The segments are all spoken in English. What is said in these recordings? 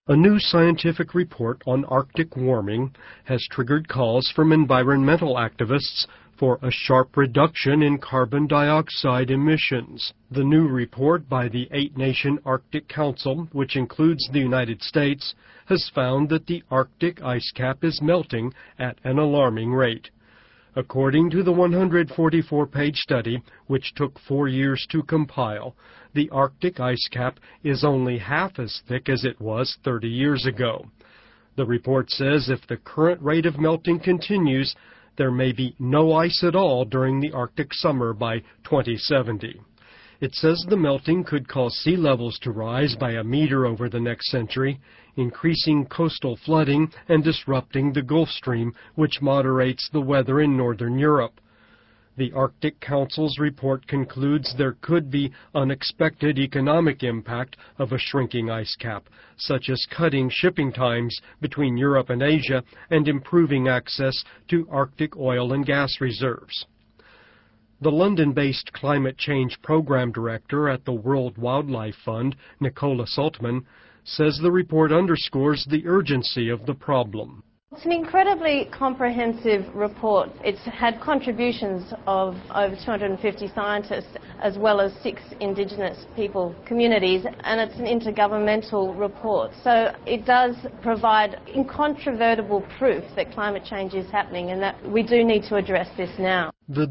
A new scientific report on Arctic warming has triggered calls from environmental activists for a sharp reduction in carbon dioxide emissions. The new report by the 8-nation Arctic Council, which includes the United States, has found that the Arctic ice cap is melting at an alarming rate. According to the 144-page study, which took 4 years to compile, the Arctic ice cap is only half as thick as it was 30 years ago. The report says if the current rate of melting continues, there may be no ice at all during the Arctic summer by 2070. It says the melting could cause sea levels to rise by a meter over the next century, increasing coastal flooding and disrupting the Gulf Stream, which moderates the weather in northern Europe. The Arctic Council's report concludes there could be unexpected economic impact of a shrinking ice cap, such as cutting shipping times between Europe and Asia and improving access to Arctic oil and gas reserves. The London-based climate change program director at the World Wildlife Fund, Nicola Saltman, says the report underscores the urgency of the problem. It's an incredibly comprehensive report. It's had contributions of over 250 scientists as well as 6 Indigenous people communities, and it's an intergovernmental report. So it does provide incontrovertible proof that climate change is happening and that we do need to address this now. The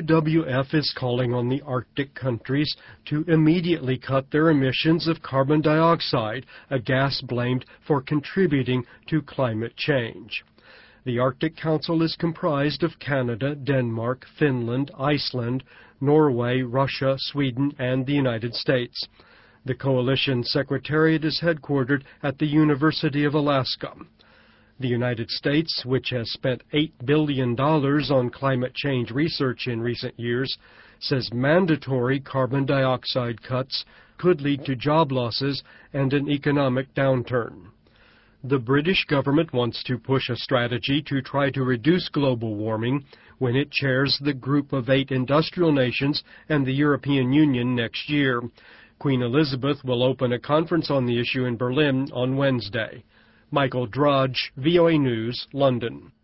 WWF is calling on the Arctic countries to immediately cut their emissions of carbon dioxide, a gas blamed for contributing to climate change. The Arctic Council is comprised of Canada, Denmark, Finland, Iceland, Norway, Russia, Sweden, and the United States. The coalition secretariat is headquartered at the University of Alaska. The United States, which has spent $8 billion on climate change research in recent years, says mandatory carbon dioxide cuts could lead to job losses and an economic downturn. The British government wants to push a strategy to try to reduce global warming when it chairs the Group of 8 industrial nations and the European Union next year. Queen Elizabeth will open a conference on the issue in Berlin on Wednesday. Michael Drudge, VOA News, London.